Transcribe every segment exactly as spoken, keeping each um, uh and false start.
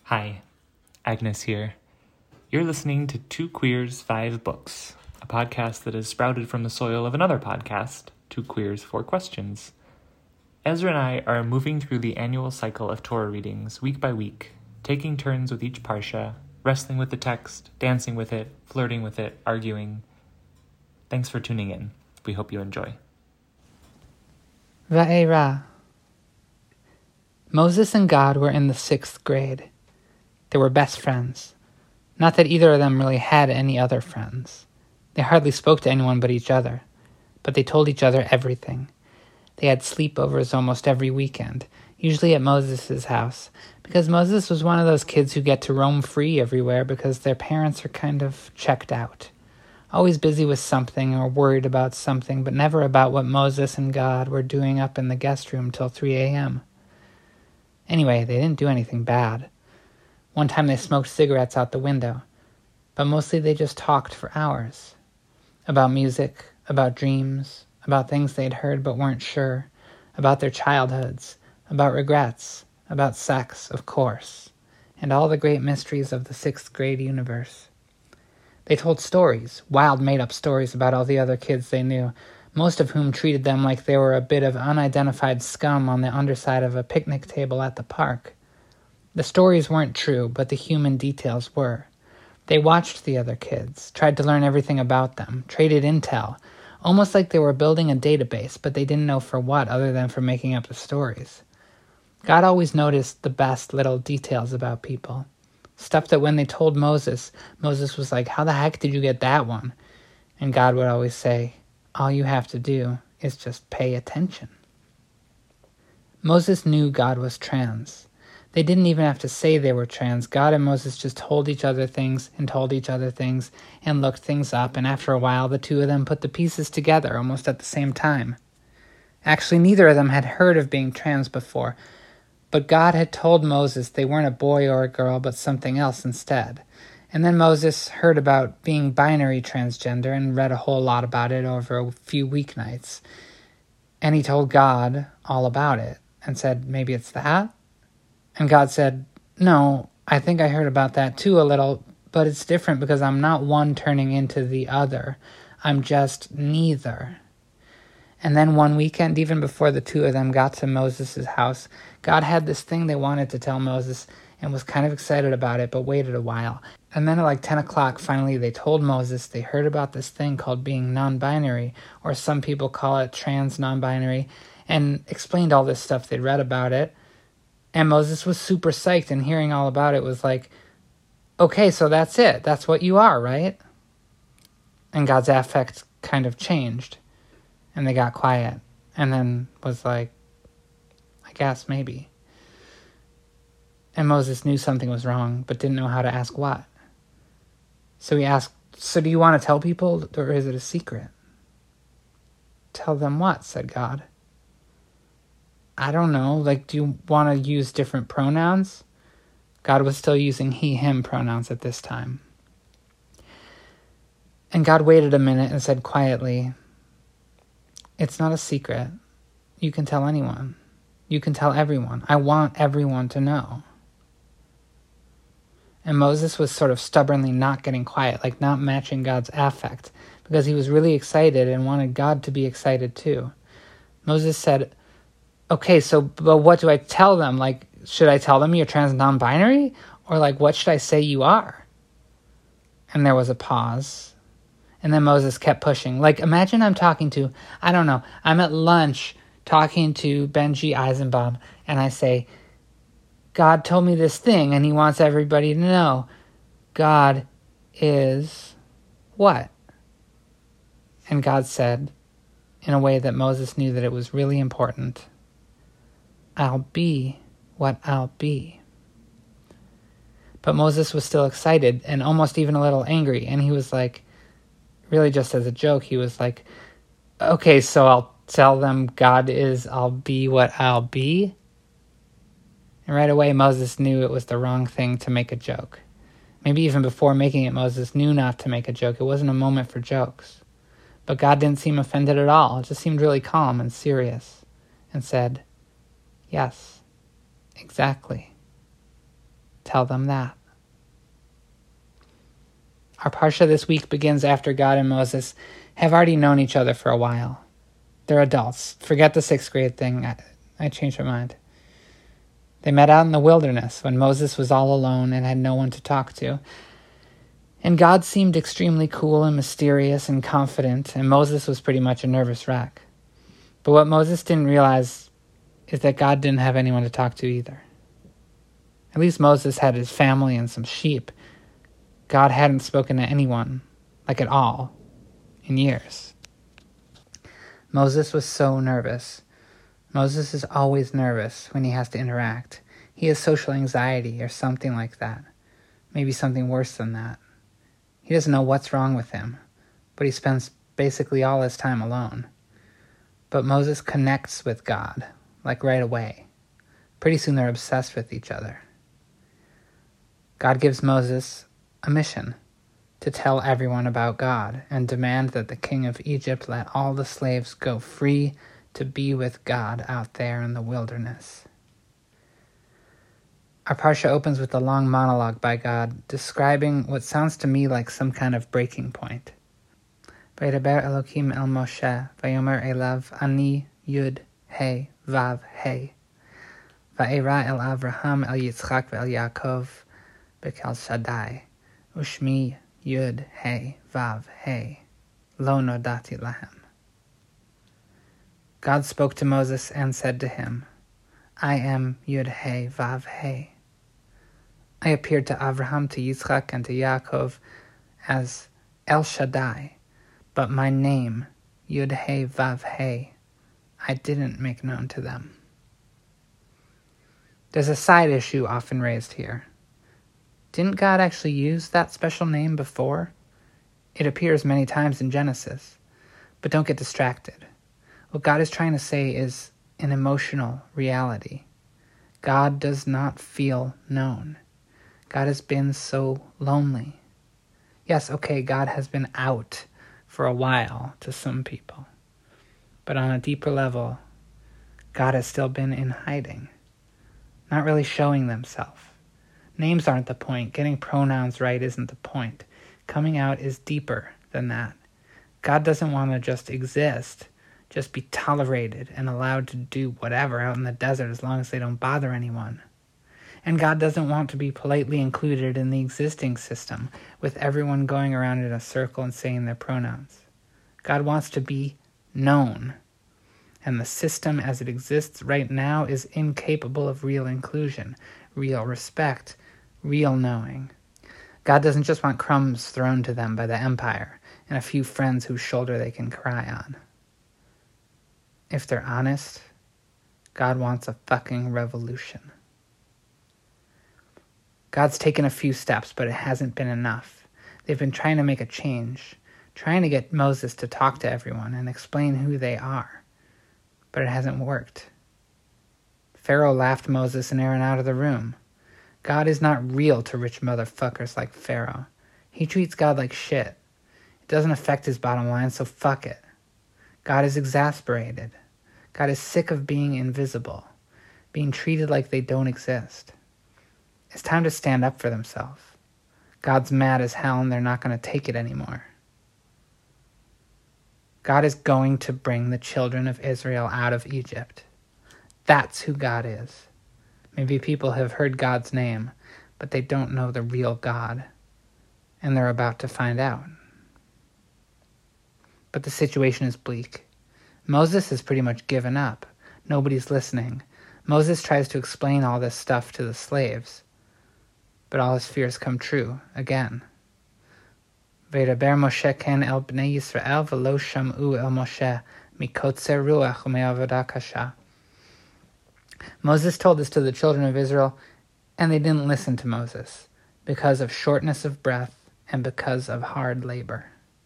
Hi, Agnes here. You're listening to Two Queers, Five Books, a podcast that has sprouted from the soil of another podcast, Two Queers, Four Questions. Ezra and I are moving through the annual cycle of Torah readings week by week, taking turns with each parsha, wrestling with the text, dancing with it, flirting with it, arguing. Thanks for tuning in. We hope you enjoy. Va'era. Moses and God were in the sixth grade. They were best friends. Not that either of them really had any other friends. They hardly spoke to anyone but each other. But they told each other everything. They had sleepovers almost every weekend, usually at Moses' house, because Moses was one of those kids who get to roam free everywhere because their parents are kind of checked out. Always busy with something or worried about something, but never about what Moses and God were doing up in the guest room till three a.m. Anyway, they didn't do anything bad. One time they smoked cigarettes out the window, but mostly they just talked for hours. About music, about dreams, about things they'd heard but weren't sure, about their childhoods, about regrets, about sex, of course, and all the great mysteries of the sixth grade universe. They told stories, wild made-up stories about all the other kids they knew, most of whom treated them like they were a bit of unidentified scum on the underside of a picnic table at the park. The stories weren't true, but the human details were. They watched the other kids, tried to learn everything about them, traded intel, almost like they were building a database, but they didn't know for what other than for making up the stories. God always noticed the best little details about people. Stuff that when they told Moses, Moses was like, "How the heck did you get that one?" And God would always say, "All you have to do is just pay attention." Moses knew God was trans. They didn't even have to say they were trans. God and Moses just told each other things and told each other things and looked things up, and after a while the two of them put the pieces together almost at the same time. Actually, neither of them had heard of being trans before, but God had told Moses they weren't a boy or a girl, but something else instead. And then Moses heard about being binary transgender and read a whole lot about it over a few weeknights. And he told God all about it and said, "Maybe it's that?" And God said, "No, I think I heard about that too a little, but it's different because I'm not one turning into the other. I'm just neither." And then one weekend, even before the two of them got to Moses' house, God had this thing they wanted to tell Moses and was kind of excited about it, but waited a while. And then at like ten o'clock, finally, they told Moses they heard about this thing called being non-binary, or some people call it trans non-binary, and explained all this stuff they'd read about it. And Moses was super psyched, and hearing all about it was like, "Okay, so that's it. That's what you are, right?" And God's affect kind of changed, and they got quiet, and then was like, "I guess, maybe." And Moses knew something was wrong, but didn't know how to ask what. So he asked, "So do you want to tell people, or is it a secret?" "Tell them what?" said God. "I don't know, like, do you want to use different pronouns?" God was still using he, him pronouns at this time. And God waited a minute and said quietly, "It's not a secret. You can tell anyone. You can tell everyone. I want everyone to know." And Moses was sort of stubbornly not getting quiet, like not matching God's affect, because he was really excited and wanted God to be excited too. Moses said, "Okay, so, but what do I tell them? Like, should I tell them you're trans non-binary? Or like, what should I say you are?" And there was a pause. And then Moses kept pushing. Like, imagine I'm talking to, I don't know, I'm at lunch talking to Benji Eisenbaum, and I say, "God told me this thing, and he wants everybody to know. God is what?" And God said, in a way that Moses knew that it was really important, "I'll be what I'll be." But Moses was still excited and almost even a little angry, and he was like, really just as a joke, he was like, "Okay, so I'll tell them God is, I'll be what I'll be?" And right away Moses knew it was the wrong thing to make a joke. Maybe even before making it, Moses knew not to make a joke. It wasn't a moment for jokes. But God didn't seem offended at all. It just seemed really calm and serious, and said, "Yes, exactly. tell them that. Our Parsha this week begins after God and Moses have already known each other for a while. They're adults. Forget the sixth grade thing. I, I changed my mind. They met out in the wilderness when Moses was all alone and had no one to talk to. And God seemed extremely cool and mysterious and confident, and Moses was pretty much a nervous wreck. But what Moses didn't realize is that God didn't have anyone to talk to either. At least Moses had his family and some sheep. God hadn't spoken to anyone, like at all, in years. Moses was so nervous. Moses is always nervous when he has to interact. He has social anxiety or something like that. Maybe something worse than that. He doesn't know what's wrong with him, but he spends basically all his time alone. But Moses connects with God, like right away. Pretty soon they're obsessed with each other. God gives Moses a mission to tell everyone about God and demand that the king of Egypt let all the slaves go free to be with God out there in the wilderness. Our Parsha opens with a long monologue by God describing what sounds to me like some kind of breaking point. Vaydaber Elokim el Moshe, Vayomer elav ani yud he vav he. Va'era el Avraham el Yitzchak ve'el Yaakov bekel Shaddai. Ushmi yud he vav he. Lo nodati lahem. God spoke to Moses and said to him, I am Yud He Vav He. I appeared to Avraham, to Yitzchak, and to Yaakov as El Shaddai, but my name, Yud He Vav He, I didn't make known to them. There's a side issue often raised here. Didn't God actually use that special name before? It appears many times in Genesis, but don't get distracted. What God is trying to say is an emotional reality. God does not feel known. God has been so lonely. Yes, okay, God has been out for a while to some people. But on a deeper level, God has still been in hiding, not really showing themselves. Names aren't the point. Getting pronouns right isn't the point. Coming out is deeper than that. God doesn't want to just exist, just be tolerated and allowed to do whatever out in the desert as long as they don't bother anyone. And God doesn't want to be politely included in the existing system with everyone going around in a circle and saying their pronouns. God wants to be known. And the system as it exists right now is incapable of real inclusion, real respect, real knowing. God doesn't just want crumbs thrown to them by the empire and a few friends whose shoulder they can cry on. If they're honest, God wants a fucking revolution. God's taken a few steps, but it hasn't been enough. They've been trying to make a change, trying to get Moses to talk to everyone and explain who they are, but it hasn't worked. Pharaoh laughed Moses and Aaron out of the room. God is not real to rich motherfuckers like Pharaoh. He treats God like shit. It doesn't affect his bottom line, so fuck it. God is exasperated. God is sick of being invisible, being treated like they don't exist. It's time to stand up for themselves. God's mad as hell and they're not going to take it anymore. God is going to bring the children of Israel out of Egypt. That's who God is. Maybe people have heard God's name, but they don't know the real God, and they're about to find out. But the situation is bleak. Moses has pretty much given up. Nobody's listening. Moses tries to explain all this stuff to the slaves, but all his fears come true again. Vaydaber Moshe ken el bnei Yisrael v'lo sham'u el Moshe mikotzer ruach u'me'avodah kasha. Moses told this to the children of Israel, and they didn't listen to Moses because of shortness of breath and because of hard labor.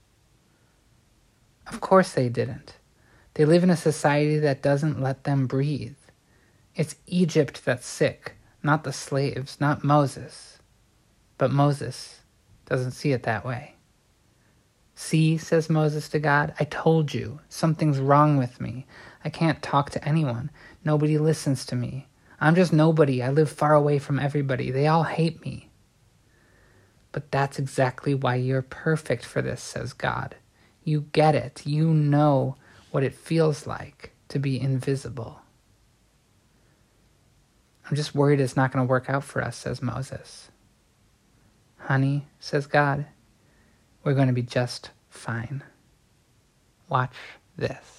Of course they didn't. They live in a society that doesn't let them breathe. It's Egypt that's sick, not the slaves, not Moses. But Moses doesn't see it that way. See, says Moses to God, I told you, something's wrong with me. I can't talk to anyone. Nobody listens to me. I'm just nobody. I live far away from everybody. They all hate me. But that's exactly why you're perfect for this, says God. You get it. You know what it feels like to be invisible. I'm just worried it's not going to work out for us, says Moses. Honey, says God, we're going to be just fine. Watch this.